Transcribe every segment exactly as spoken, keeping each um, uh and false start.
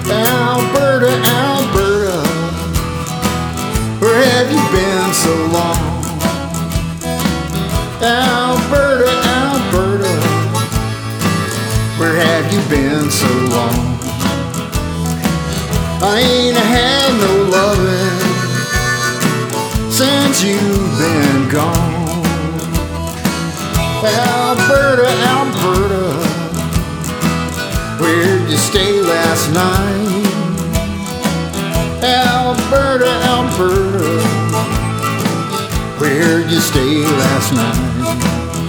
Alberta, Alberta, where have you been so long? Alberta, Alberta, where have you been so long? I ain't had no loving since you've been gone. Alberta, Alberta, where'd you stay last night? Alberta, Alberta, where'd you stay last night?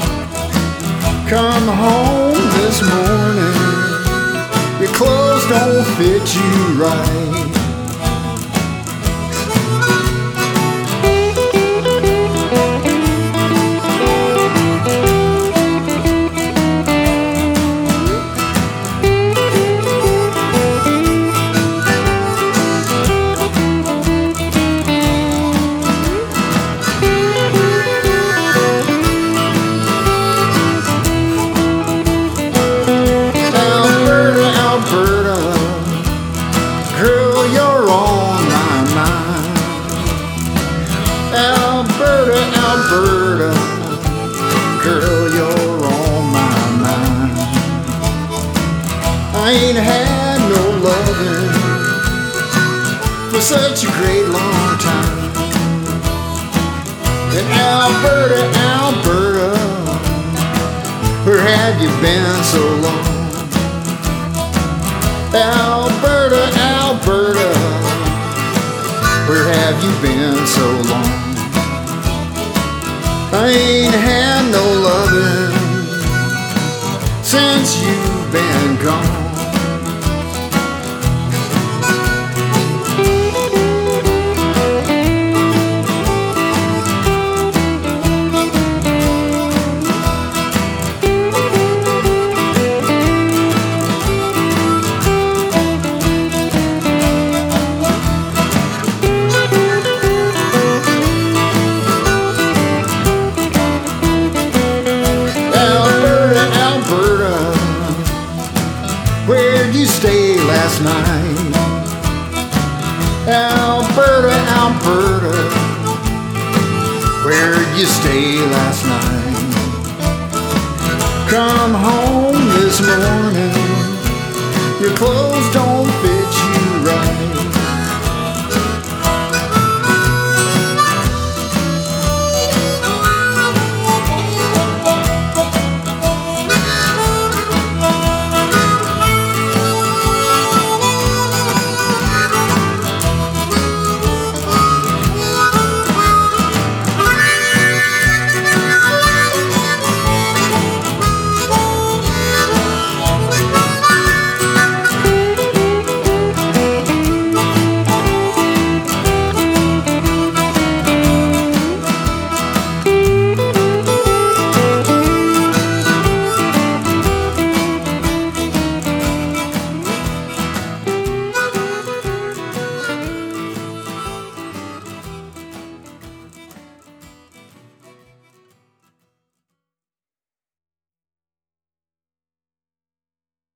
Come home this morning, your clothes don't fit you right. Alberta, Alberta, girl, you're on my mind. I ain't had no loving for such a great long time. And Alberta, Alberta, where have you been so long? Alberta, Alberta, where have you been so long? I ain't had no loving since you've been gone. Where'd you stay last night? Alberta, Alberta, where'd you stay last night? Come home this morning, your clothes don't